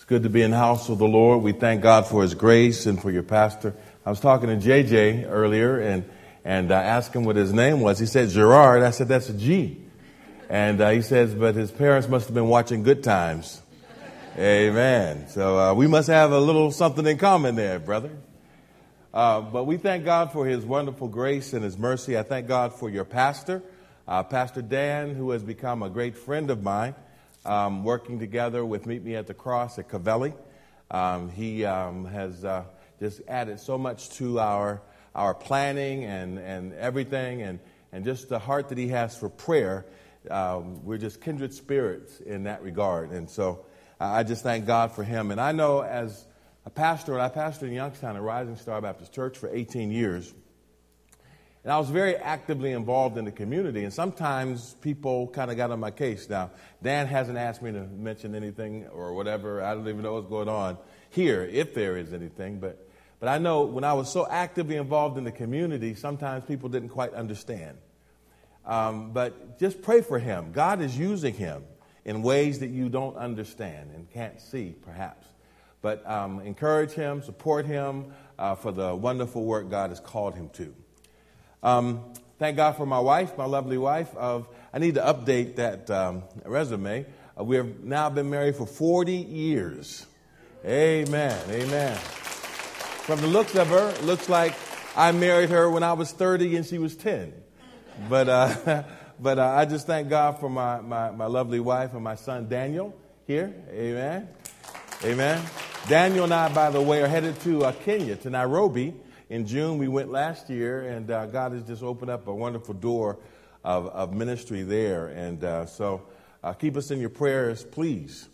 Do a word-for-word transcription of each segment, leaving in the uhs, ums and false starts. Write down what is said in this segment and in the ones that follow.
It's good to be in the house of the Lord. We thank God for His grace and for your pastor. I was talking to J J earlier and and I asked him what his name was. He said Gerard. I said, that's a G. And uh, he says, but his parents must have been watching Good Times. Amen. So uh, we must have a little something in common there, brother. Uh, but we thank God for His wonderful grace and His mercy. I thank God for your pastor, uh, Pastor Dan, who has become a great friend of mine. Um, working together with Meet Me at the Cross at Covelli. Um, he um, has uh, just added so much to our our planning and, and everything, and, and just the heart that he has for prayer. Um, we're just kindred spirits in that regard. And so uh, I just thank God for him. And I know as a pastor, and I pastored in Youngstown at Rising Star Baptist Church for eighteen years, and I was very actively involved in the community, and sometimes people kind of got on my case. Now, Dan hasn't asked me to mention anything or whatever. I don't even know what's going on here, if there is anything. But, but I know when I was so actively involved in the community, sometimes people didn't quite understand. Um, but just pray for him. God is using him in ways that you don't understand and can't see, perhaps. But um, encourage him, support him uh, for the wonderful work God has called him to. Um, thank God for my wife, my lovely wife. Of I need to update that um, resume. Uh, we have now been married for forty years. Amen. Amen. From the looks of her, it looks like I married her when I was thirty and she was ten. But uh, but uh, I just thank God for my, my, my lovely wife and my son Daniel here. Amen. Amen. Daniel and I, by the way, are headed to uh, Kenya, to Nairobi. In June, we went last year, and uh, God has just opened up a wonderful door of, of ministry there. And uh, so uh, keep us in your prayers, please.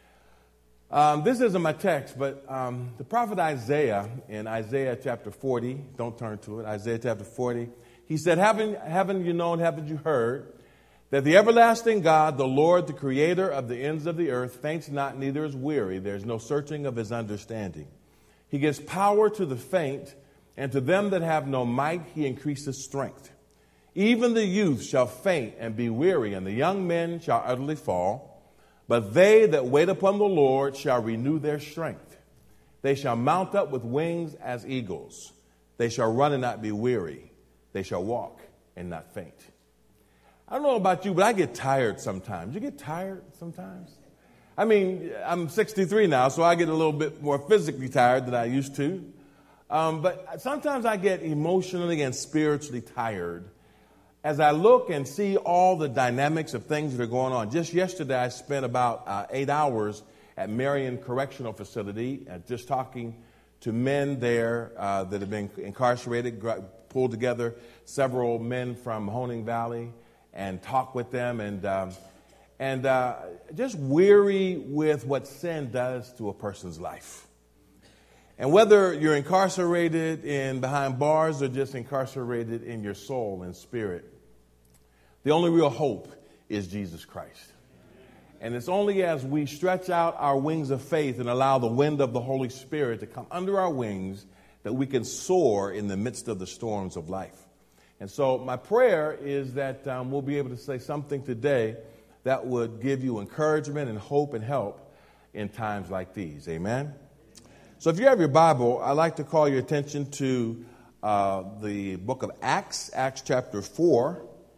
Um, this isn't my text, but um, the prophet Isaiah in Isaiah chapter forty, don't turn to it, Isaiah chapter forty, he said, haven't, haven't you known, haven't you heard, that the everlasting God, the Lord, the creator of the ends of the earth, faints not, neither is weary. There's no searching of his understanding. He gives power to the faint, and to them that have no might, he increases strength. Even the youth shall faint and be weary, and the young men shall utterly fall. But they that wait upon the Lord shall renew their strength. They shall mount up with wings as eagles. They shall run and not be weary. They shall walk and not faint. I don't know about you, but I get tired sometimes. You get tired sometimes? I mean, I'm sixty-three now, so I get a little bit more physically tired than I used to. Um, but sometimes I get emotionally and spiritually tired as I look and see all the dynamics of things that are going on. Just yesterday, I spent about uh, eight hours at Marion Correctional Facility, uh, just talking to men there uh, that have been incarcerated, gr- pulled together several men from Honing Valley and talked with them, and um, and uh, just weary with what sin does to a person's life. And whether you're incarcerated in behind bars or just incarcerated in your soul and spirit, the only real hope is Jesus Christ. And it's only as we stretch out our wings of faith and allow the wind of the Holy Spirit to come under our wings that we can soar in the midst of the storms of life. And so my prayer is that um, we'll be able to say something today that would give you encouragement and hope and help in times like these. Amen. So if you have your Bible, I'd like to call your attention to uh, the book of Acts, Acts chapter four.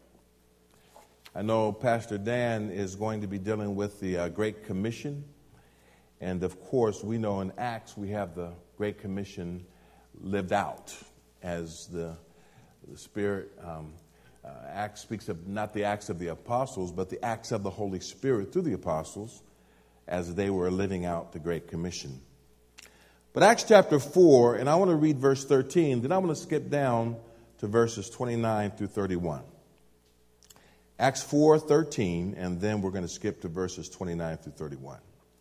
I know Pastor Dan is going to be dealing with the uh, Great Commission. And of course, we know in Acts we have the Great Commission lived out as the, the Spirit. Um, uh, Acts speaks of not the acts of the apostles, but the acts of the Holy Spirit through the apostles as they were living out the Great Commission. But Acts chapter four, and I want to read verse thirteen, then I want to skip down to verses twenty-nine through thirty-one. Acts four thirteen, and then we're going to skip to verses twenty-nine through thirty-one.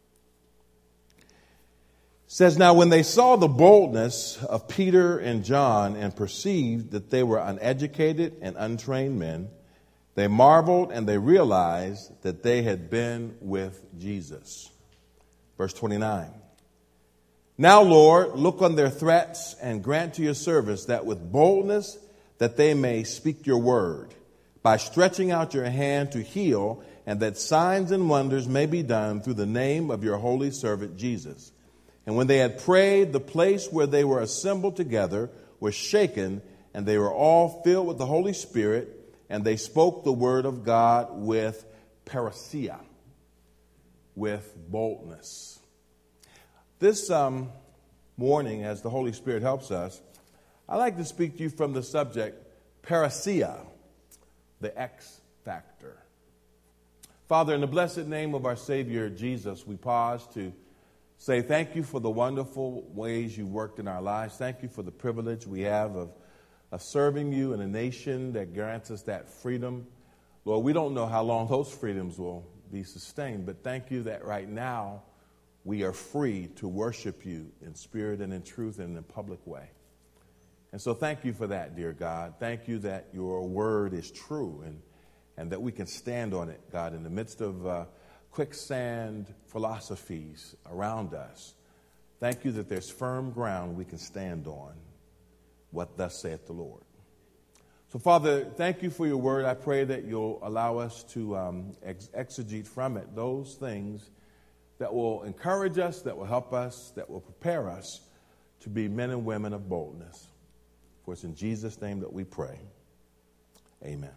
It says, now when they saw the boldness of Peter and John and perceived that they were uneducated and untrained men, they marveled and they realized that they had been with Jesus. Verse twenty-nine. Now, Lord, look on their threats and grant to your service that with boldness that they may speak your word by stretching out your hand to heal and that signs and wonders may be done through the name of your holy servant Jesus. And when they had prayed, the place where they were assembled together was shaken, and they were all filled with the Holy Spirit, and they spoke the word of God with parousia, with boldness. This um, morning, as the Holy Spirit helps us, I'd like to speak to you from the subject, parousia, the X factor. Father, in the blessed name of our Savior Jesus, we pause to say thank you for the wonderful ways you worked in our lives. Thank you for the privilege we have of, of serving you in a nation that grants us that freedom. Lord, we don't know how long those freedoms will be sustained, but thank you that right now we are free to worship you in spirit and in truth and in a public way. And so thank you for that, dear God. Thank you that your word is true and and that we can stand on it, God, in the midst of uh, quicksand philosophies around us. Thank you that there's firm ground we can stand on, what thus saith the Lord. So, Father, thank you for your word. I pray that you'll allow us to um, ex- exegete from it those things that will encourage us, that will help us, that will prepare us to be men and women of boldness. For it's in Jesus' name that we pray. Amen.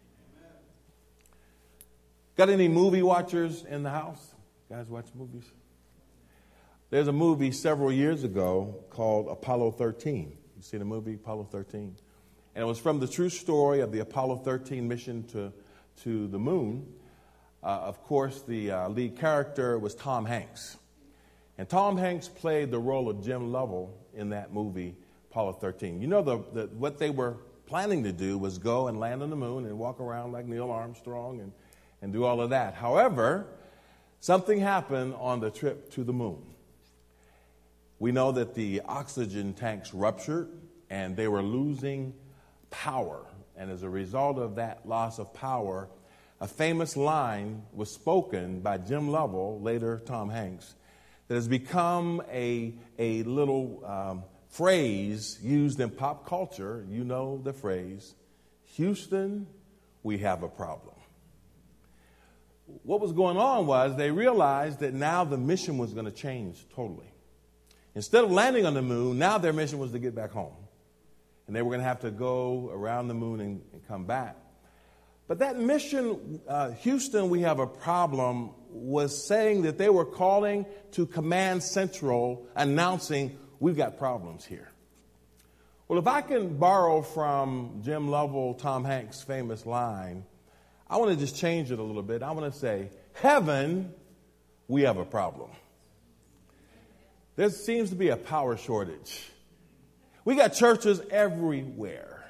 Got any movie watchers in the house? You guys watch movies? There's a movie several years ago called Apollo thirteen. You see the movie Apollo thirteen? And it was from the true story of the Apollo thirteen mission to, to the moon. Uh, of course, the uh, lead character was Tom Hanks. And Tom Hanks played the role of Jim Lovell in that movie, Apollo thirteen. You know, the, the, what they were planning to do was go and land on the moon and walk around like Neil Armstrong and and do all of that. However, something happened on the trip to the moon. We know that the oxygen tanks ruptured and they were losing power. And as a result of that loss of power, a famous line was spoken by Jim Lovell, later Tom Hanks, that has become a, a little um, phrase used in pop culture. You know the phrase, Houston, we have a problem. What was going on was they realized that now the mission was going to change totally. Instead of landing on the moon, now their mission was to get back home. And they were going to have to go around the moon and, and come back. But that mission, uh, Houston, we have a problem, was saying that they were calling to Command Central announcing, we've got problems here. Well, if I can borrow from Jim Lovell, Tom Hanks' famous line, I want to just change it a little bit. I want to say, heaven, we have a problem. There seems to be a power shortage. We got churches everywhere.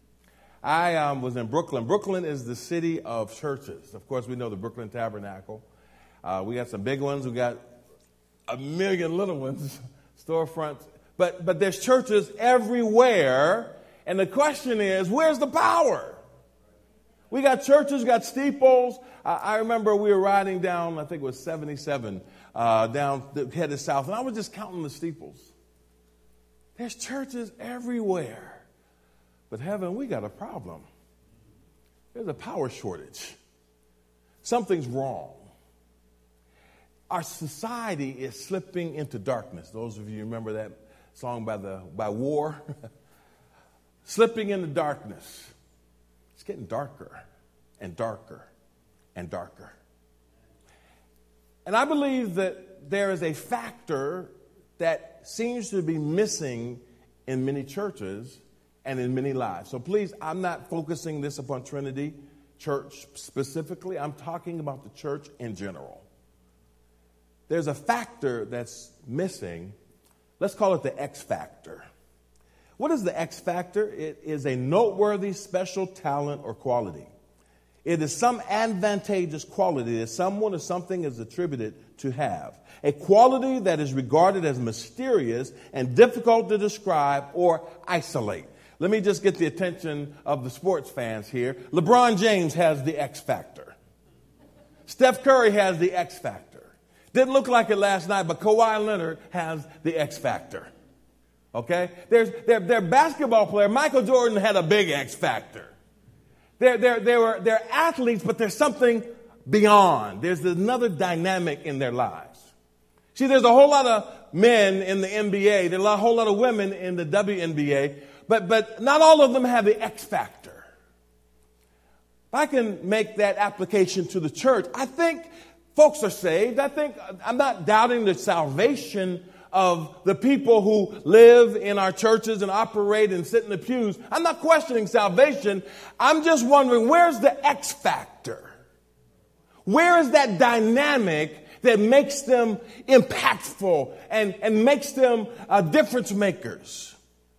I um, was in Brooklyn. Brooklyn is the city of churches. Of course, we know the Brooklyn Tabernacle. Uh, we got some big ones. We got a million little ones, storefronts. But, but there's churches everywhere. And the question is, where's the power? We got churches, got steeples. I, I remember we were riding down, I think it was seventy-seven, uh, down headed south, and I was just counting the steeples. There's churches everywhere. But heaven, we got a problem. There's a power shortage. Something's wrong. Our society is slipping into darkness. Those of you remember that song by the by War? Slipping into darkness. It's getting darker and darker and darker. And I believe that there is a factor that seems to be missing in many churches and in many lives. So please, I'm not focusing this upon Trinity Church specifically. I'm talking about the church in general. There's a factor that's missing. Let's call it the X factor. What is the X factor? It is a noteworthy special talent or quality. It is some advantageous quality that someone or something is attributed to have. A quality that is regarded as mysterious and difficult to describe or isolate. Let me just get the attention of the sports fans here. LeBron James has the X factor. Steph Curry has the X factor. Didn't look like it last night, but Kawhi Leonard has the X factor. Okay? There's their, their basketball player, Michael Jordan, had a big X factor. They're, they're, they were, they're athletes, but there's something beyond. There's another dynamic in their lives. See, there's a whole lot of men in the N B A. There's a whole lot of women in the W N B A. But, but not all of them have the X factor. If I can make that application to the church, I think folks are saved. I think I'm not doubting the salvation of the people who live in our churches and operate and sit in the pews. I'm not questioning salvation. I'm just wondering, where's the X factor? Where is that dynamic that makes them impactful and, and makes them uh, difference makers?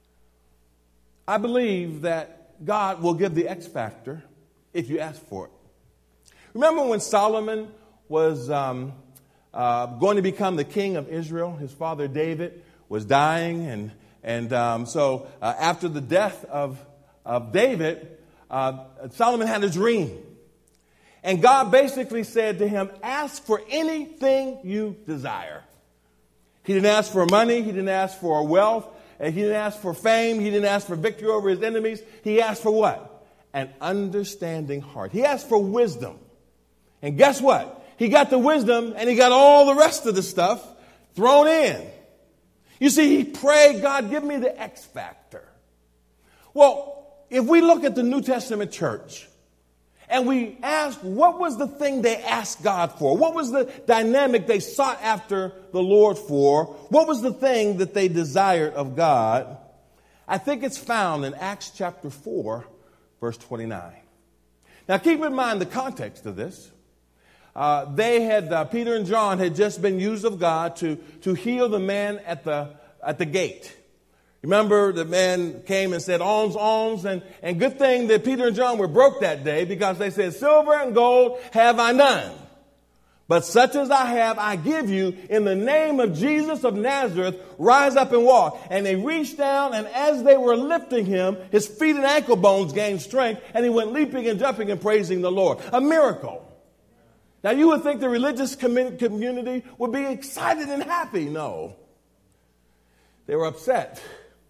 I believe that God will give the X factor if you ask for it. Remember when Solomon was um, uh, going to become the king of Israel? His father David was dying, and and um, so uh, after the death of of David, uh, Solomon had a dream, and God basically said to him, "Ask for anything you desire." He didn't ask for money. He didn't ask for wealth. And he didn't ask for fame. He didn't ask for victory over his enemies. He asked for what? An understanding heart. He asked for wisdom. And guess what? He got the wisdom and he got all the rest of the stuff thrown in. You see, he prayed, God, give me the X factor. Well, if we look at the New Testament church and we ask, what was the thing they asked God for? What was the dynamic they sought after the Lord for? What was the thing that they desired of God? I think it's found in Acts chapter four, verse twenty-nine. Now, keep in mind the context of this. Uh, they had, uh, Peter and John had just been used of God to, to heal the man at the, at the gate. Remember, the man came and said, alms, alms, and, and good thing that Peter and John were broke that day, because they said, silver and gold have I none, but such as I have, I give you. In the name of Jesus of Nazareth, rise up and walk. And they reached down, and as they were lifting him, his feet and ankle bones gained strength, and he went leaping and jumping and praising the Lord. A miracle. Now, you would think the religious community would be excited and happy. No. They were upset.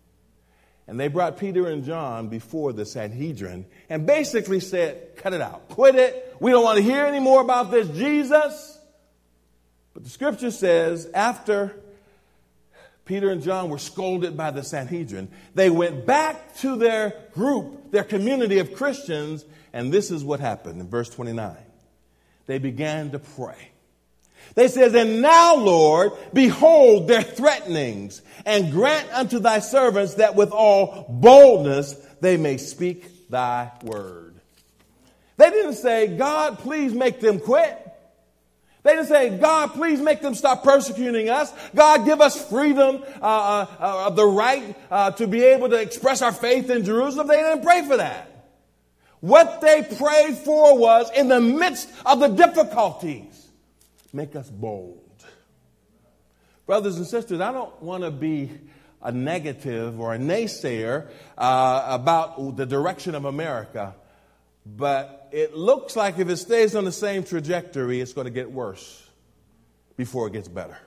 And they brought Peter and John before the Sanhedrin and basically said, cut it out. Quit it. We don't want to hear any more about this Jesus. But the scripture says after Peter and John were scolded by the Sanhedrin, they went back to their group, their community of Christians, and this is what happened in verse twenty-nine. They began to pray. They says, and now, Lord, behold their threatenings, and grant unto thy servants that with all boldness they may speak thy word. They didn't say, God, please make them quit. They didn't say, God, please make them stop persecuting us. God, give us freedom, uh, uh, uh, the right uh, to be able to express our faith in Jerusalem. They didn't pray for that. What they prayed for was, in the midst of the difficulties, make us bold. Brothers and sisters, I don't want to be a negative or a naysayer uh, about the direction of America, but it looks like if it stays on the same trajectory, it's going to get worse before it gets better.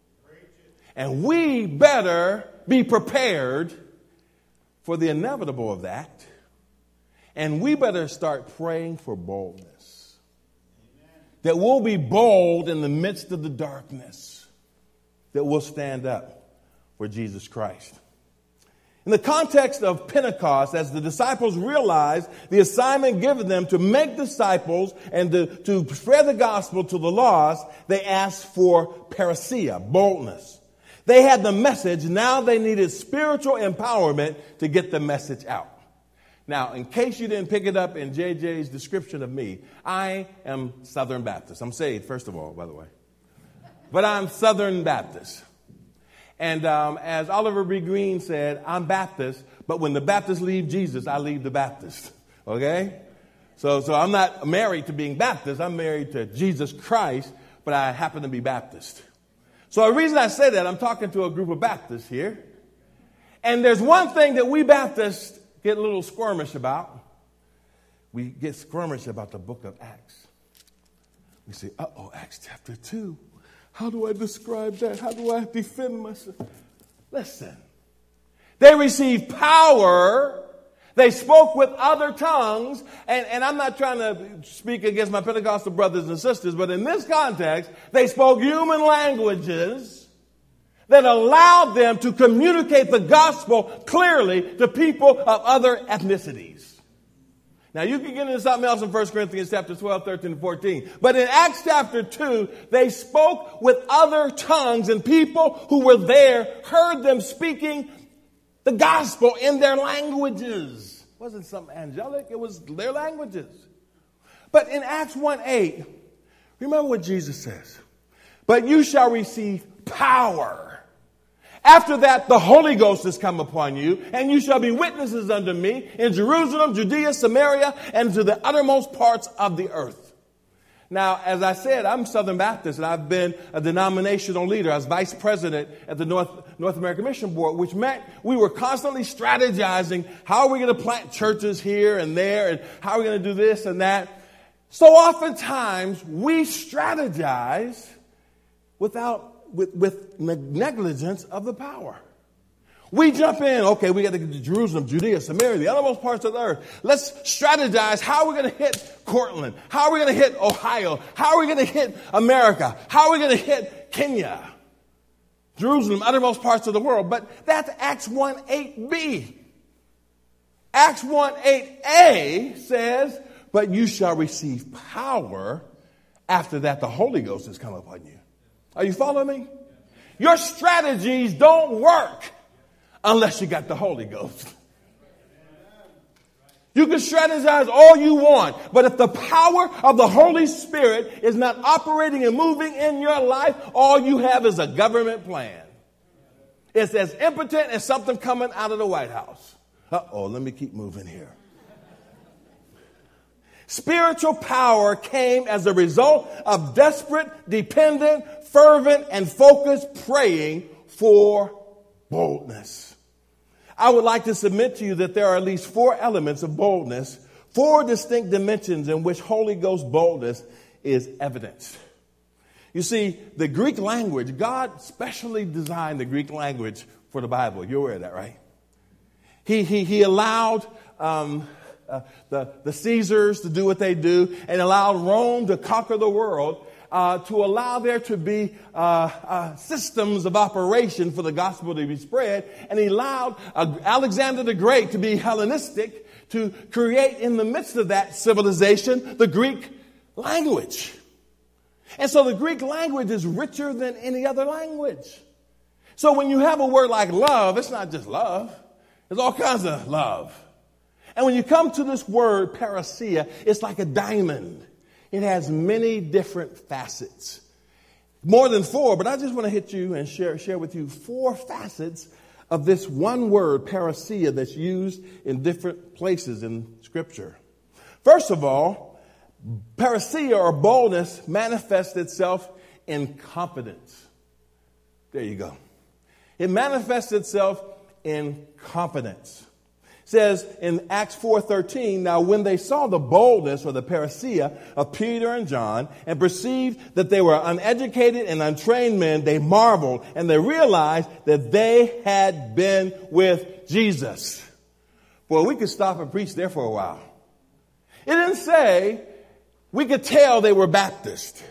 And we better be prepared for the inevitable of that. And we better start praying for boldness. Amen. That we'll be bold in the midst of the darkness. That we'll stand up for Jesus Christ. In the context of Pentecost, as the disciples realized the assignment given them to make disciples and to, to spread the gospel to the lost, they asked for parousia, boldness. They had the message. Now they needed spiritual empowerment to get the message out. Now, in case you didn't pick it up in J J's description of me, I am Southern Baptist. I'm saved, first of all, by the way. But I'm Southern Baptist. And um, as Oliver B. Green said, I'm Baptist, but when the Baptists leave Jesus, I leave the Baptist. Okay? So, so I'm not married to being Baptist. I'm married to Jesus Christ, but I happen to be Baptist. So the reason I say that, I'm talking to a group of Baptists here. And there's one thing that we Baptists get a little squirmish about. We get squirmish about the book of Acts. We say, uh-oh, Acts chapter two. How do I describe that? How do I defend myself? Listen, they received power They spoke with other tongues, and, and I'm not trying to speak against my Pentecostal brothers and sisters, but in this context, they spoke human languages that allowed them to communicate the gospel clearly to people of other ethnicities. Now, you can get into something else in First Corinthians chapter twelve, thirteen, and fourteen. But in Acts chapter two, they spoke with other tongues, and people who were there heard them speaking the gospel in their languages. It wasn't something angelic. It was their languages. But in Acts one eight, remember what Jesus says. But you shall receive power. After that, the Holy Ghost has come upon you, and you shall be witnesses unto me in Jerusalem, Judea, Samaria, and to the uttermost parts of the earth. Now, as I said, I'm Southern Baptist, and I've been a denominational leader. I was vice president at the North, North American Mission Board, which meant we were constantly strategizing how are we going to plant churches here and there, and how are we going to do this and that. So oftentimes, we strategize without With, with negligence of the power. We jump in, okay, we got to get to Jerusalem, Judea, Samaria, the uttermost parts of the earth. Let's strategize how we're going to hit Cortland. How are we going to hit Ohio? How are we going to hit America? How are we going to hit Kenya? Jerusalem, uttermost parts of the world. But that's Acts one eight b. Acts one eight a says, but you shall receive power. After that, the Holy Ghost has come upon you. Are you following me? Your strategies don't work unless you got the Holy Ghost. You can strategize all you want, but if the power of the Holy Spirit is not operating and moving in your life, all you have is a government plan. It's as impotent as something coming out of the White House. Uh-oh, let me keep moving here. Spiritual power came as a result of desperate, dependent, fervent, and focused praying for boldness. I would like to submit to you that there are at least four elements of boldness, four distinct dimensions in which Holy Ghost boldness is evidenced. You see, the Greek language, God specially designed the Greek language for the Bible. You're aware of that, right? He, he, he allowed um, uh, the, the Caesars to do what they do and allowed Rome to conquer the world. Uh, to allow there to be uh, uh, systems of operation for the gospel to be spread. And he allowed uh, Alexander the Great to be Hellenistic, to create in the midst of that civilization the Greek language. And so the Greek language is richer than any other language. So when you have a word like love, it's not just love. There's all kinds of love. And when you come to this word, parousia, it's like a diamond. It has many different facets. More than four, but I just want to hit you and share, share with you four facets of this one word, parousia, that's used in different places in Scripture. First of all, parousia or boldness manifests itself in confidence. There you go. It manifests itself in confidence. Says in Acts four thirteen, now when they saw the boldness or the parousia of Peter and John and perceived that they were uneducated and untrained men, they marveled and they realized that they had been with Jesus. Well, we could stop and preach there for a while. It didn't say we could tell they were Baptist.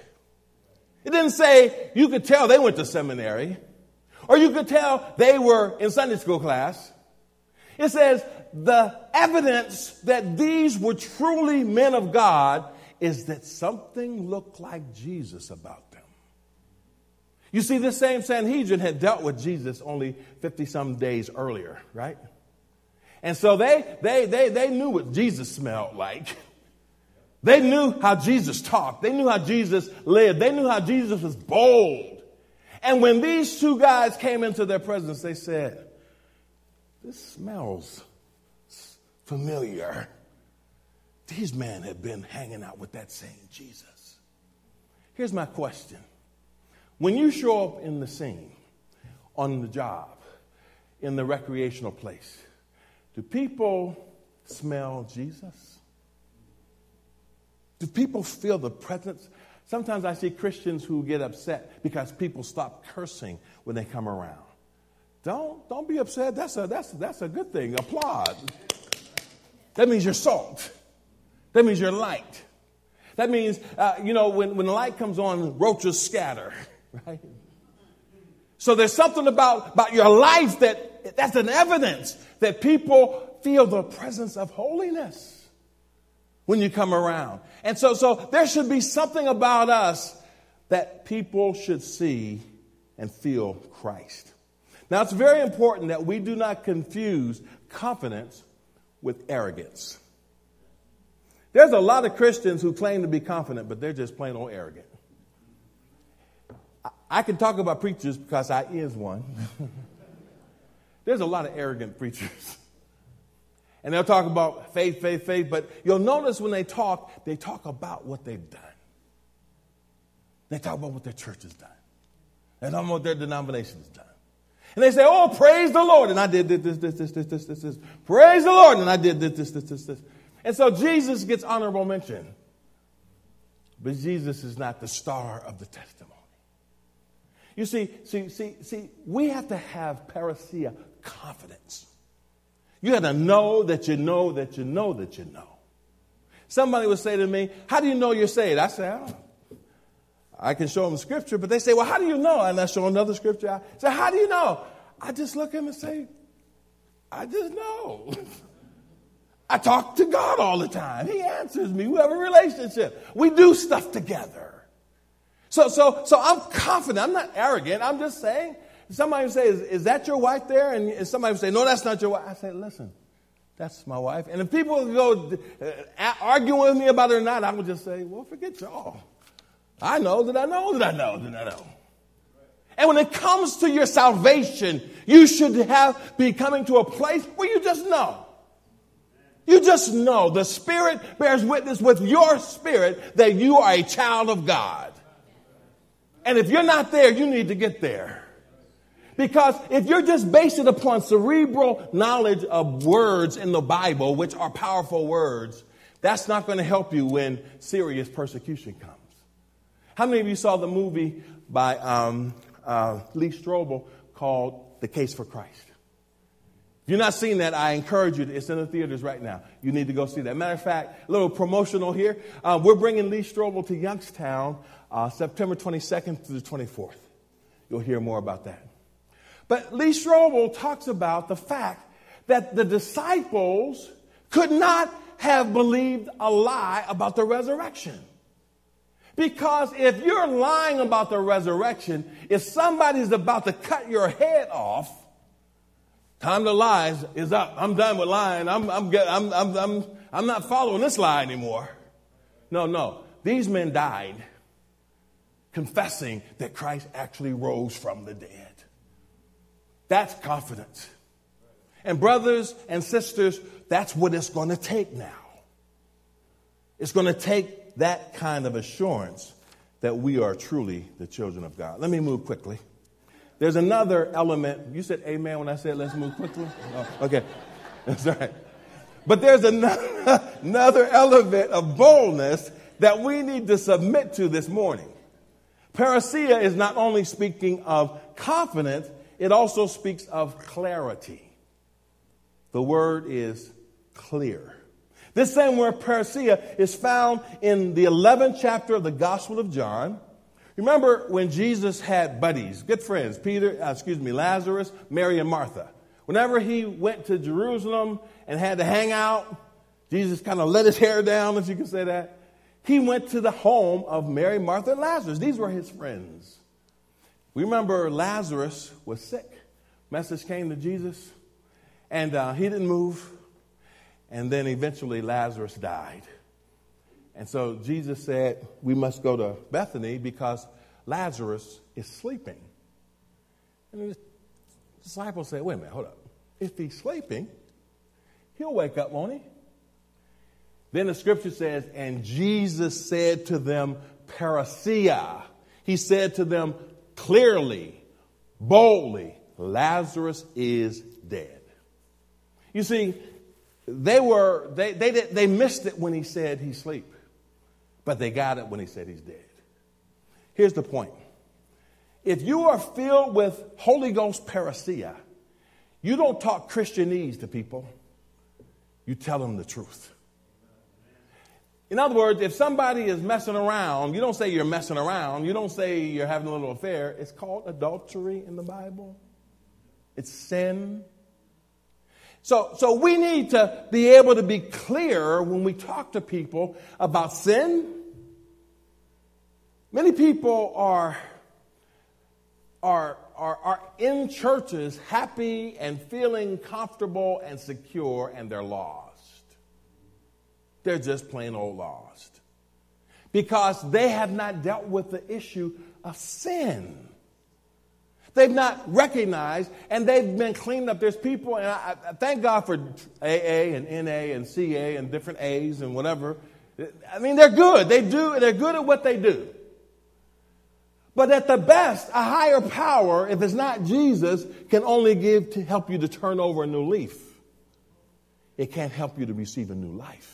It didn't say you could tell they went to seminary, or you could tell they were in Sunday school class. It says the evidence that these were truly men of God is that something looked like Jesus about them. You see, this same Sanhedrin had dealt with Jesus only fifty-some days earlier, right? And so they, they, they, they knew what Jesus smelled like. They knew how Jesus talked. They knew how Jesus lived. They knew how Jesus was bold. And when these two guys came into their presence, they said, this smells familiar. These men have been hanging out with that same Jesus. Here's my question. When you show up in the scene, on the job, in the recreational place, do people smell Jesus? Do people feel the presence? Sometimes I see Christians who get upset because people stop cursing when they come around. Don't, don't be upset. That's a, that's, that's a good thing. Applaud. That means you're salt. That means you're light. That means, uh, you know, when, when the light comes on, roaches scatter, right? So there's something about, about your life that that's an evidence that people feel the presence of holiness when you come around. And so, so there should be something about us that people should see and feel Christ. Now, it's very important that we do not confuse confidence with arrogance. There's a lot of Christians who claim to be confident, but they're just plain old arrogant. I can talk about preachers because I is one. There's a lot of arrogant preachers. And they'll talk about faith, faith, faith, but you'll notice when they talk, they talk about what they've done. They talk about what their church has done. They talk about what their denomination has done. And they say, oh, praise the Lord. And I did this, this, this, this, this, this, this. Praise the Lord. And I did this, this, this, this, this. And so Jesus gets honorable mention. But Jesus is not the star of the testimony. You see, see, see, see, we have to have parousia, confidence. You have to know that you know that you know that you know. Somebody would say to me, how do you know you're saved? I say, I don't know. I can show them scripture, but they say, well, how do you know? And I show them another scripture. I say, how do you know? I just look at them and say, I just know. I talk to God all the time. He answers me. We have a relationship. We do stuff together. So, so, so I'm confident. I'm not arrogant. I'm just saying. Somebody would say, is, is that your wife there? And somebody would say, no, that's not your wife. I say, listen, that's my wife. And if people go uh, arguing with me about it or not, I would just say, well, forget y'all. I know that I know that I know that I know. And when it comes to your salvation, you should have be coming to a place where you just know. You just know. The Spirit bears witness with your spirit that you are a child of God. And if you're not there, you need to get there. Because if you're just basing it upon cerebral knowledge of words in the Bible, which are powerful words, that's not going to help you when serious persecution comes. How many of you saw the movie by um, uh, Lee Strobel called The Case for Christ? If you're not seeing that, I encourage you. To, it's in the theaters right now. You need to go see that. Matter of fact, a little promotional here. Uh, we're bringing Lee Strobel to Youngstown uh, September twenty-second through the twenty-fourth. You'll hear more about that. But Lee Strobel talks about the fact that the disciples could not have believed a lie about the resurrection. Because if you're lying about the resurrection, if somebody's about to cut your head off, time to lie is up. I'm done with lying. I'm, I'm, I'm, I'm, I'm, I'm not following this lie anymore. No, no. These men died confessing that Christ actually rose from the dead. That's confidence. And brothers and sisters, that's what it's going to take now. It's going to take that kind of assurance that we are truly the children of God. Let me move quickly. There's another element. You said amen when I said let's move quickly? Oh, okay. That's all right. But there's another, another element of boldness that we need to submit to this morning. Parousia is not only speaking of confidence, it also speaks of clarity. The word is clear. This same word parousia is found in the eleventh chapter of the Gospel of John. Remember when Jesus had buddies, good friends, Peter, uh, excuse me, Lazarus, Mary, and Martha. Whenever he went to Jerusalem and had to hang out, Jesus kind of let his hair down, if you can say that. He went to the home of Mary, Martha, and Lazarus. These were his friends. We remember Lazarus was sick. Message came to Jesus, and uh, he didn't move. And then eventually Lazarus died. And so Jesus said, we must go to Bethany because Lazarus is sleeping. And the disciples said, wait a minute, hold up. If he's sleeping, he'll wake up, won't he? Then the scripture says, and Jesus said to them, parousia. He said to them clearly, boldly, Lazarus is dead. You see, They were they they they missed it when he said he's asleep, but they got it when he said he's dead. Here's the point. If you are filled with Holy Ghost parousia, you don't talk Christianese to people. You tell them the truth. In other words, if somebody is messing around, you don't say you're messing around. You don't say you're having a little affair. It's called adultery in the Bible. It's sin. So, so we need to be able to be clear when we talk to people about sin. Many people are, are, are, are in churches happy and feeling comfortable and secure, and they're lost. They're just plain old lost. Because they have not dealt with the issue of sin. They've not recognized, and they've been cleaned up. There's people, and I, I thank God for A A and N A and C A and different A's and whatever. I mean, they're good. They do. They're good at what they do. But at the best, a higher power, if it's not Jesus, can only give to help you to turn over a new leaf. It can't help you to receive a new life.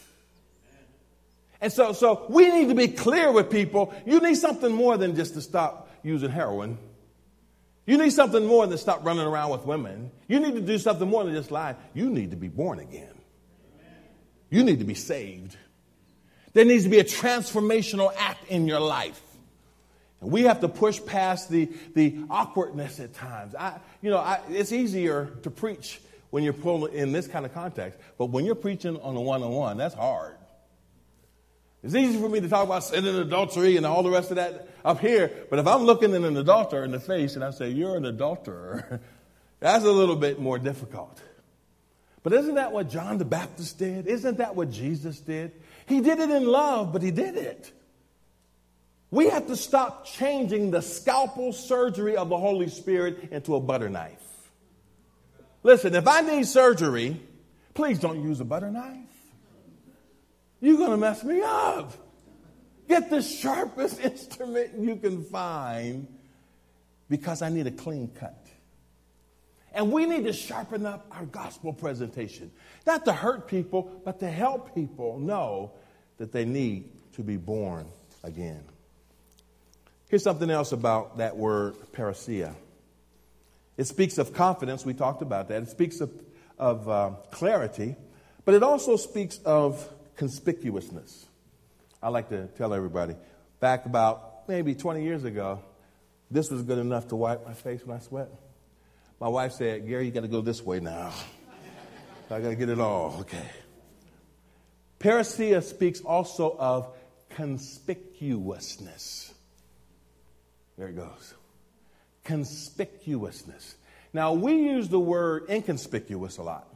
And so, so we need to be clear with people. You need something more than just to stop using heroin. You need something more than stop running around with women. You need to do something more than just lie. You need to be born again. You need to be saved. There needs to be a transformational act in your life. And we have to push past the, the awkwardness at times. I, you know, I, it's easier to preach when you're pulling in this kind of context. But when you're preaching on a one-on-one, that's hard. It's easy for me to talk about sin and adultery and all the rest of that up here. But if I'm looking at an adulterer in the face and I say, you're an adulterer, that's a little bit more difficult. But isn't that what John the Baptist did? Isn't that what Jesus did? He did it in love, but he did it. We have to stop changing the scalpel surgery of the Holy Spirit into a butter knife. Listen, if I need surgery, please don't use a butter knife. You're going to mess me up. Get the sharpest instrument you can find because I need a clean cut. And we need to sharpen up our gospel presentation. Not to hurt people, but to help people know that they need to be born again. Here's something else about that word, parousia. It speaks of confidence. We talked about that. It speaks of, of uh, clarity, but it also speaks of conspicuousness. I like to tell everybody, back about maybe twenty years ago, this was good enough to wipe my face when I sweat. My wife said, Gary, you got to go this way now. I got to get it all. Okay. Parousia speaks also of conspicuousness. There it goes. Conspicuousness. Now, we use the word inconspicuous a lot.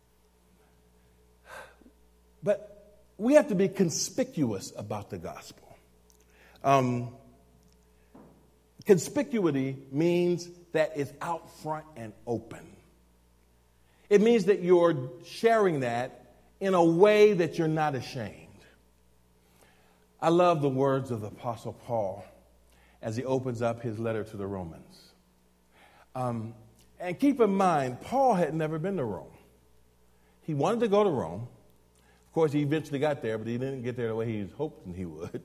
But we have to be conspicuous about the gospel. Um, conspicuity means that it's out front and open. It means that you're sharing that in a way that you're not ashamed. I love the words of the Apostle Paul as he opens up his letter to the Romans. Um, and keep in mind, Paul had never been to Rome. He wanted to go to Rome. Of course, he eventually got there, but he didn't get there the way he was hoping he would.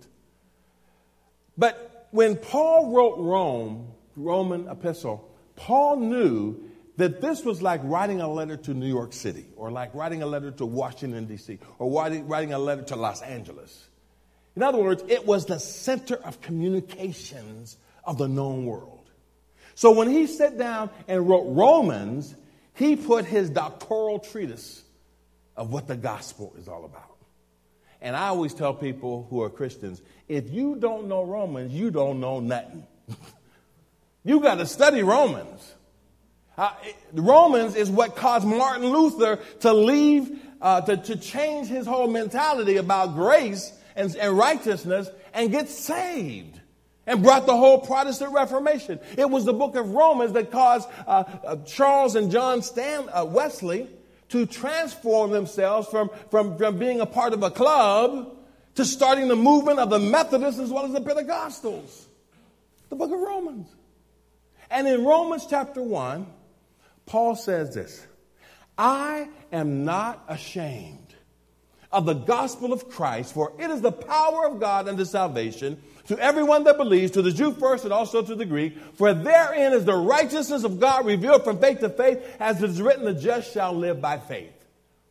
But when Paul wrote Rome, Roman epistle, Paul knew that this was like writing a letter to New York City, or like writing a letter to Washington, D C, or writing, writing a letter to Los Angeles. In other words, it was the center of communications of the known world. So when he sat down and wrote Romans, he put his doctoral treatise of what the gospel is all about. And I always tell people who are Christians, if you don't know Romans, you don't know nothing. You got to study Romans. Uh, it, Romans is what caused Martin Luther to leave, uh, to, to change his whole mentality about grace and, and righteousness and get saved. And brought the whole Protestant Reformation. It was the book of Romans that caused uh, uh, Charles and John Stan, uh, Wesley to transform themselves from, from, from being a part of a club to starting the movement of the Methodists as well as the Pentecostals. The book of Romans. And in Romans chapter one, Paul says this, I am not ashamed of the gospel of Christ, for it is the power of God unto salvation to everyone that believes, to the Jew first and also to the Greek. For therein is the righteousness of God revealed from faith to faith, as it is written, the just shall live by faith.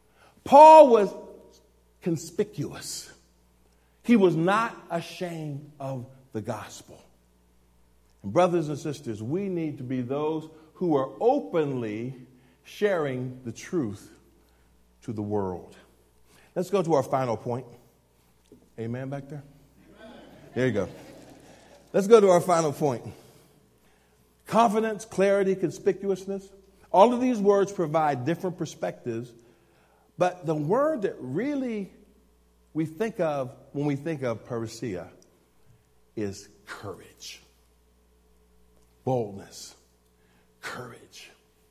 Paul was conspicuous. He was not ashamed of the gospel. And brothers and sisters, we need to be those who are openly sharing the truth to the world. Let's go to our final point. Amen back there? Amen. There you go. Let's go to our final point. Confidence, clarity, conspicuousness. All of these words provide different perspectives, but the word that really we think of when we think of parousia is courage, boldness, courage.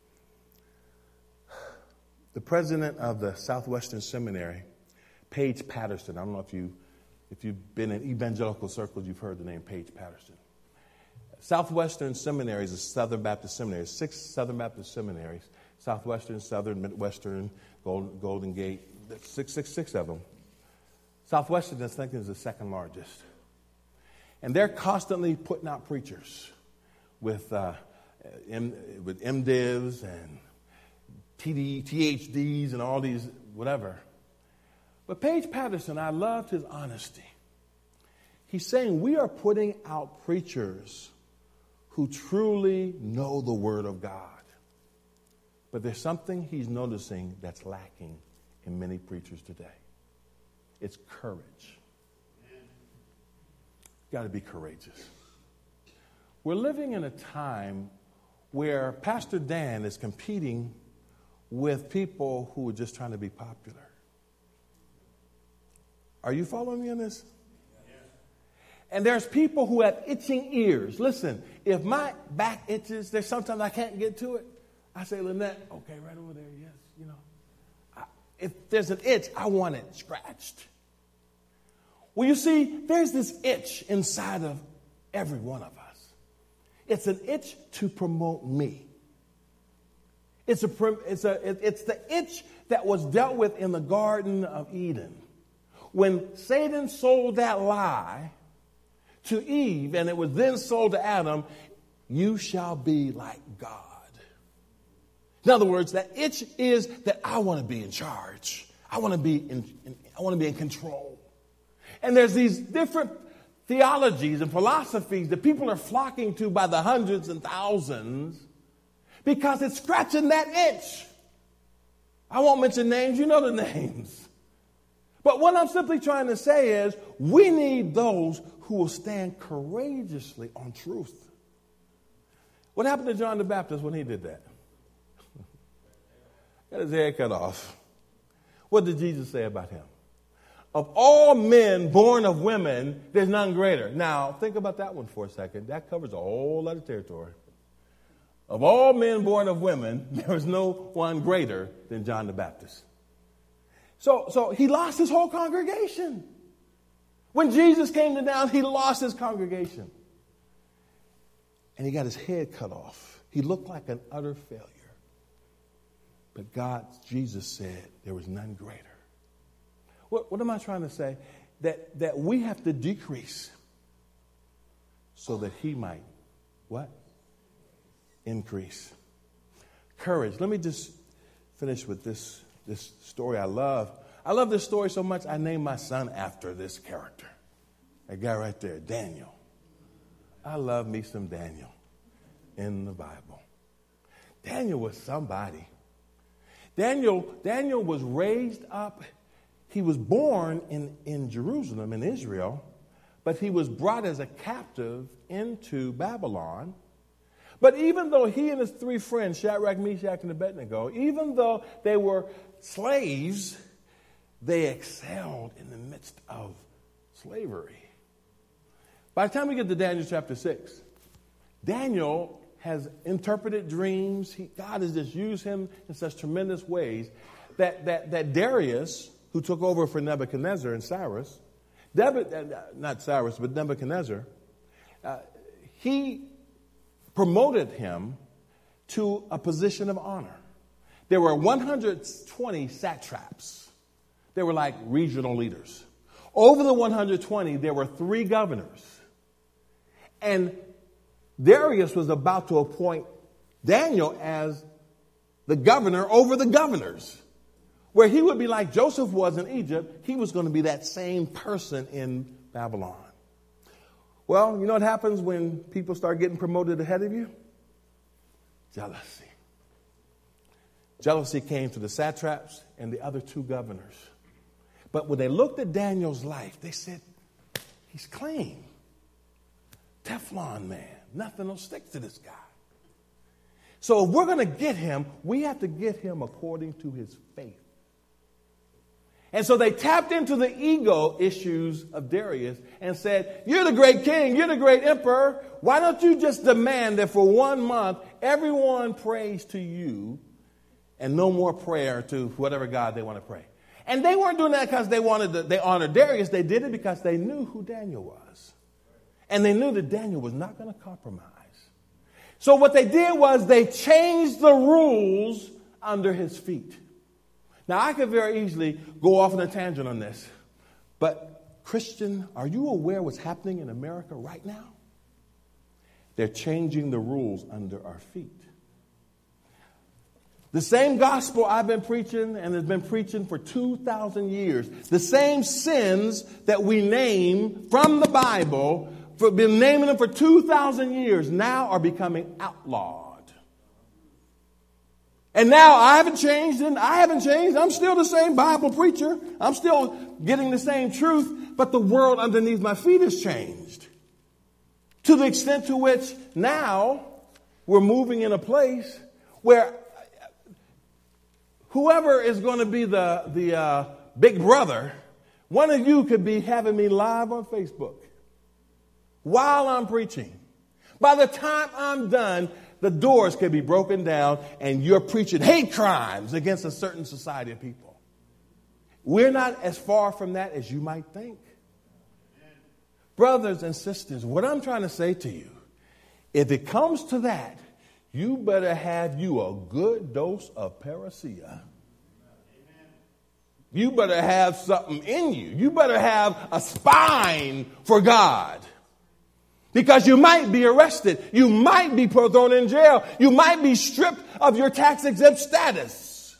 The president of the Southwestern Seminary, Paige Patterson, I don't know if, you, if you've been in evangelical circles, you've heard the name Paige Patterson. Southwestern Seminary is a Southern Baptist seminary. Six Southern Baptist seminaries, Southwestern, Southern, Midwestern, Golden, Golden Gate, six, six, six of them. Southwestern, I think, is the second largest. And they're constantly putting out preachers with, uh, M, with MDivs and T D, T H Ds and all these whatever. But Paige Patterson, I loved his honesty. He's saying we are putting out preachers who truly know the Word of God. But there's something he's noticing that's lacking in many preachers today. It's courage. You've got to be courageous. We're living in a time where Pastor Dan is competing with people who are just trying to be popular. Are you following me on this? And there's people who have itching ears. Listen, if my back itches, there's sometimes I can't get to it. I say, Lynette, okay, right over there, yes, you know. I, if there's an itch, I want it scratched. Well, you see, there's this itch inside of every one of us. It's an itch to promote me. It's, a, it's, a, it's the itch that was dealt with in the Garden of Eden. When Satan sold that lie to Eve, and it was then sold to Adam, you shall be like God. In other words, that itch is that I want to be in charge. I want to be in, in I want to be in control. And there's these different theologies and philosophies that people are flocking to by the hundreds and thousands because it's scratching that itch. I won't mention names, you know the names. But what I'm simply trying to say is we need those who will stand courageously on truth. What happened to John the Baptist when he did that? Got his hair cut off. What did Jesus say about him? Of all men born of women, there's none greater. Now, think about that one for a second. That covers a whole lot of territory. Of all men born of women, there is no one greater than John the Baptist. So, so he lost his whole congregation. When Jesus came to town, he lost his congregation. And he got his head cut off. He looked like an utter failure. But God, Jesus said, there was none greater. What, what am I trying to say? That, that we have to decrease so that he might, what? Increase. Courage. Let me just finish with this, this story I love. I love this story so much, I named my son after this character. That guy right there, Daniel. I love me some Daniel in the Bible. Daniel was somebody. Daniel, Daniel was raised up. He was born in, in Jerusalem, in Israel, but he was brought as a captive into Babylon. But even though he and his three friends, Shadrach, Meshach, and Abednego, even though they were slaves, they excelled in the midst of slavery. By the time we get to Daniel chapter six, Daniel has interpreted dreams. He, God has just used him in such tremendous ways that, that, that Darius, who took over for Nebuchadnezzar and Cyrus, Deb, not Cyrus, but Nebuchadnezzar, uh, he promoted him to a position of honor. There were one hundred twenty satraps. They were like regional leaders. Over the one hundred twenty, there were three governors. And Darius was about to appoint Daniel as the governor over the governors. Where he would be like Joseph was in Egypt, he was going to be that same person in Babylon. Well, you know what happens when people start getting promoted ahead of you? Jealousy. Jealousy came to the satraps and the other two governors. But when they looked at Daniel's life, they said, he's clean. Teflon man. Nothing will stick to this guy. So if we're going to get him, we have to get him according to his faith. And so they tapped into the ego issues of Darius and said, you're the great king, you're the great emperor. Why don't you just demand that for one month, everyone prays to you and no more prayer to whatever God they want to pray. And they weren't doing that because they wanted to, they honored Darius. They did it because they knew who Daniel was. And they knew that Daniel was not going to compromise. So what they did was they changed the rules under his feet. Now, I could very easily go off on a tangent on this. But, Christian, are you aware what's happening in America right now? They're changing the rules under our feet. The same gospel I've been preaching and has been preaching for two thousand years. The same sins that we name from the Bible, for been naming them for two thousand years, now are becoming outlawed. And now I haven't changed and I haven't changed. I'm still the same Bible preacher. I'm still getting the same truth, but the world underneath my feet has changed. To the extent to which now we're moving in a place where whoever is going to be the, the uh, big brother, one of you could be having me live on Facebook while I'm preaching. By the time I'm done, the doors could be broken down and you're preaching hate crimes against a certain society of people. We're not as far from that as you might think. Brothers and sisters, what I'm trying to say to you, if it comes to that, you better have you a good dose of parousia. You better have something in you. You better have a spine for God. Because you might be arrested. You might be thrown in jail. You might be stripped of your tax-exempt status.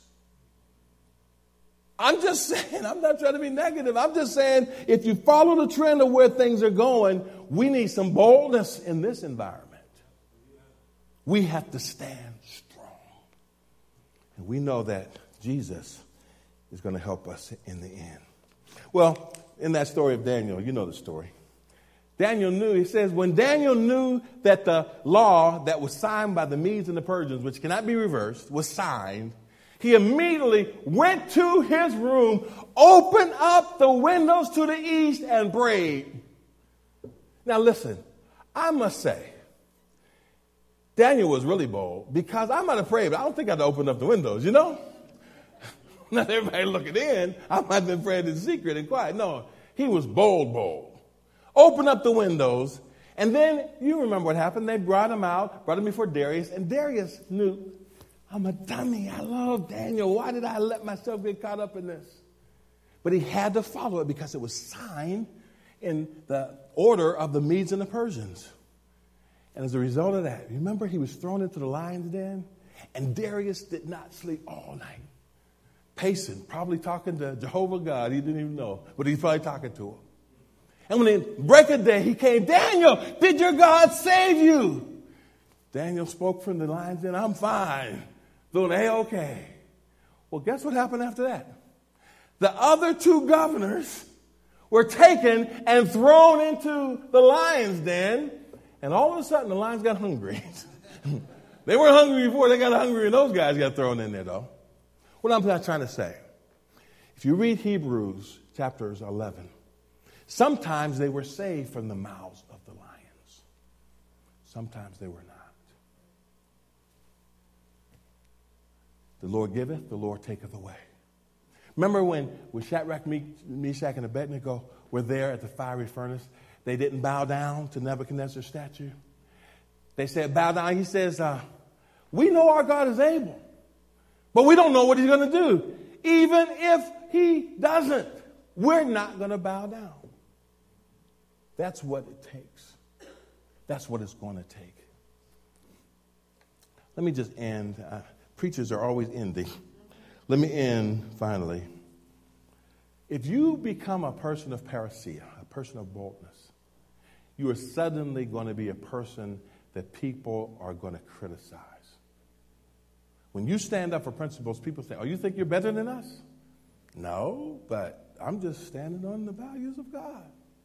I'm just saying, I'm not trying to be negative. I'm just saying, if you follow the trend of where things are going, we need some boldness in this environment. We have to stand strong. And we know that Jesus is going to help us in the end. Well, in that story of Daniel, you know the story. Daniel knew, he says, when Daniel knew that the law that was signed by the Medes and the Persians, which cannot be reversed, was signed, he immediately went to his room, opened up the windows to the east, and prayed. Now listen, I must say, Daniel was really bold because I might have prayed, but I don't think I'd open up the windows, you know? Not everybody looking in. I might have been praying in secret and quiet. No, he was bold, bold. Open up the windows. And then you remember what happened. They brought him out, brought him before Darius. And Darius knew, I'm a dummy. I love Daniel. Why did I let myself get caught up in this? But he had to follow it because it was signed in the order of the Medes and the Persians. And as a result of that, remember he was thrown into the lion's den? And Darius did not sleep all night. Pacing, probably talking to Jehovah God. He didn't even know, but he's probably talking to him. And when it break of day, he came, Daniel, did your God save you? Daniel spoke from the lion's den, I'm fine. Doing A-okay. Well, guess what happened after that? The other two governors were taken and thrown into the lion's den. And all of a sudden, the lions got hungry. They weren't hungry before they got hungry, and those guys got thrown in there, though. What I'm not trying to say, if you read Hebrews chapters eleven, sometimes they were saved from the mouths of the lions. Sometimes they were not. The Lord giveth, the Lord taketh away. Remember when, when Shadrach, Meshach, and Abednego were there at the fiery furnace? They didn't bow down to Nebuchadnezzar's statue. They said, bow down. He says, uh, we know our God is able, but we don't know what he's going to do. Even if he doesn't, we're not going to bow down. That's what it takes. That's what it's going to take. Let me just end. Uh, preachers are always ending. Let me end finally. If you become a person of parousia, a person of boldness, you are suddenly going to be a person that people are going to criticize. When you stand up for principles, people say, oh, you think you're better than us? No, but I'm just standing on the values of God.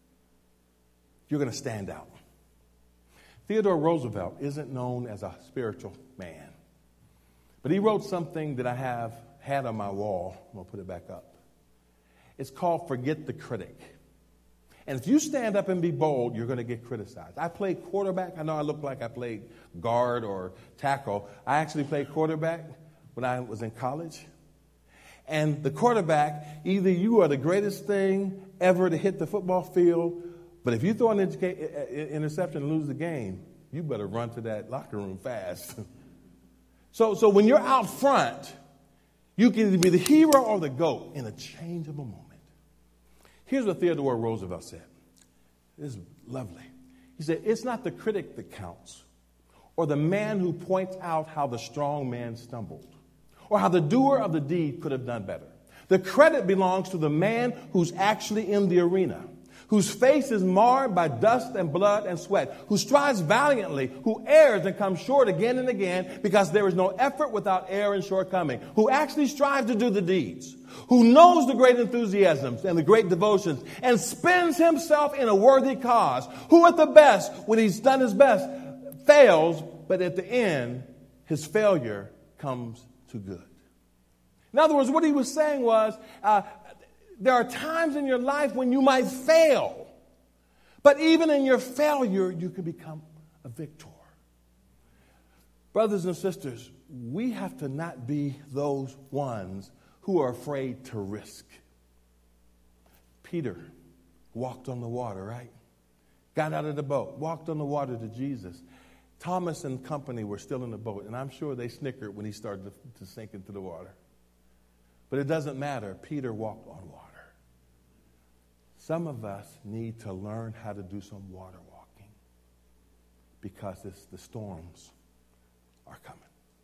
You're going to stand out. Theodore Roosevelt isn't known as a spiritual man, but he wrote something that I have had on my wall. I'm going to put it back up. It's called Forget the Critic. And if you stand up and be bold, you're going to get criticized. I played quarterback. I know I look like I played guard or tackle. I actually played quarterback when I was in college. And the quarterback, either you are the greatest thing ever to hit the football field, but if you throw an interception and lose the game, you better run to that locker room fast. so, so when you're out front, you can either be the hero or the GOAT in a changeable moment. Here's what Theodore Roosevelt said. This is lovely. He said, it's not the critic that counts, or the man who points out how the strong man stumbled, or how the doer of the deed could have done better. The credit belongs to the man who's actually in the arena, whose face is marred by dust and blood and sweat, who strives valiantly, who errs and comes short again and again because there is no effort without error and shortcoming, who actually strives to do the deeds, who knows the great enthusiasms and the great devotions and spends himself in a worthy cause, who at the best, when he's done his best, fails, but at the end, his failure comes to good. In other words, what he was saying was, uh, there are times in your life when you might fail, but even in your failure, you can become a victor. Brothers and sisters, we have to not be those ones who are afraid to risk. Peter walked on the water, right? Got out of the boat, walked on the water to Jesus. Thomas and company were still in the boat, and I'm sure they snickered when he started to, to sink into the water. But it doesn't matter. Peter walked on water. Some of us need to learn how to do some water walking because it's, the storms are coming.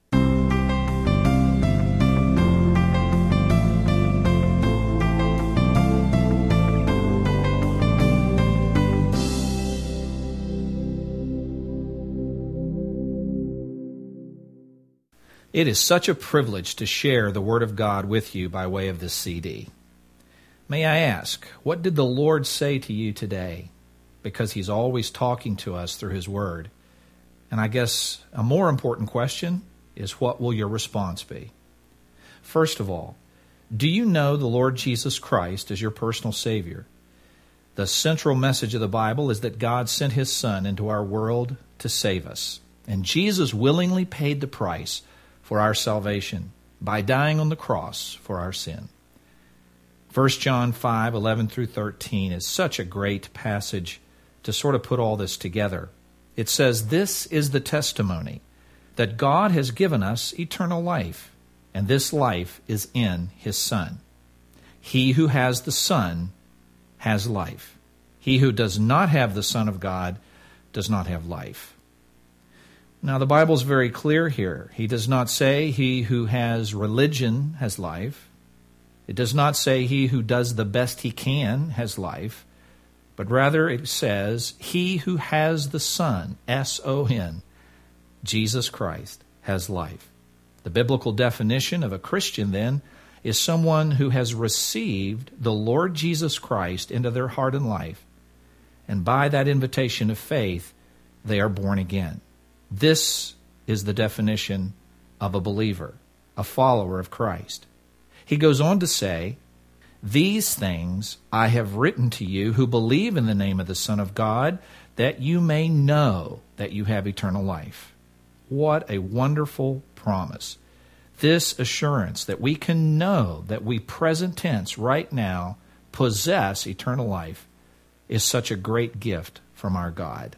It is such a privilege to share the Word of God with you by way of this C D. May I ask, what did the Lord say to you today? Because He's always talking to us through His Word. And I guess a more important question is, what will your response be? First of all, do you know the Lord Jesus Christ as your personal Savior? The central message of the Bible is that God sent His Son into our world to save us. And Jesus willingly paid the price for our salvation by dying on the cross for our sin. First John five, eleven through thirteen is such a great passage to sort of put all this together. It says, "This is the testimony, that God has given us eternal life, and this life is in His Son. He who has the Son has life. He who does not have the Son of God does not have life." Now, the Bible is very clear here. He does not say he who has religion has life. It does not say he who does the best he can has life. But rather it says he who has the Son, S O N, Jesus Christ, has life. The biblical definition of a Christian, then, is someone who has received the Lord Jesus Christ into their heart and life. And by that invitation of faith, they are born again. This is the definition of a believer, a follower of Christ. He goes on to say, "These things I have written to you who believe in the name of the Son of God, that you may know that you have eternal life." What a wonderful promise. This assurance that we can know that we, present tense, right now, possess eternal life is such a great gift from our God.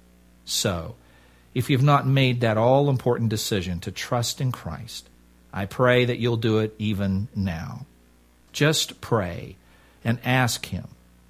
So, if you've not made that all-important decision to trust in Christ, I pray that you'll do it even now. Just pray and ask Him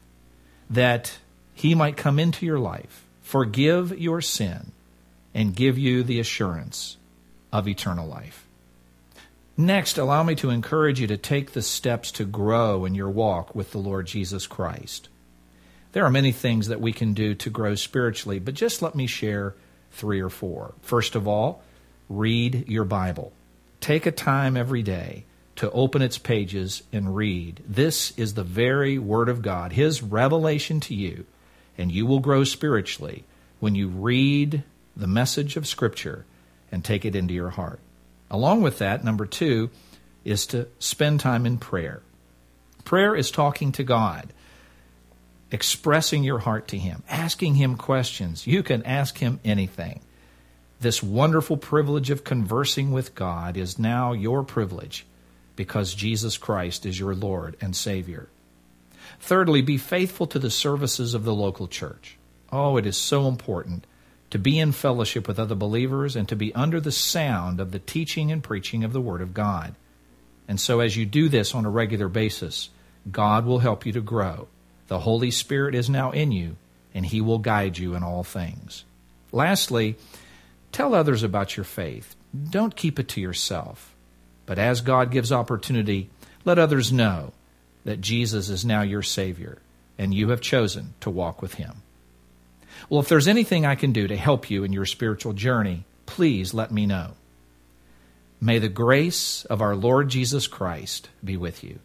that He might come into your life, forgive your sin, and give you the assurance of eternal life. Next, allow me to encourage you to take the steps to grow in your walk with the Lord Jesus Christ. There are many things that we can do to grow spiritually, but just let me share three or four. First of all, read your Bible. Take a time every day to open its pages and read. This is the very Word of God, His revelation to you, and you will grow spiritually when you read the message of Scripture and take it into your heart. Along with that, number two is to spend time in prayer. Prayer is talking to God, expressing your heart to Him, asking Him questions. You can ask Him anything. This wonderful privilege of conversing with God is now your privilege because Jesus Christ is your Lord and Savior. Thirdly, be faithful to the services of the local church. Oh, it is so important to be in fellowship with other believers and to be under the sound of the teaching and preaching of the Word of God. And so as you do this on a regular basis, God will help you to grow. The Holy Spirit is now in you, and He will guide you in all things. Lastly, tell others about your faith. Don't keep it to yourself. But as God gives opportunity, let others know that Jesus is now your Savior, and you have chosen to walk with Him. Well, if there's anything I can do to help you in your spiritual journey, please let me know. May the grace of our Lord Jesus Christ be with you.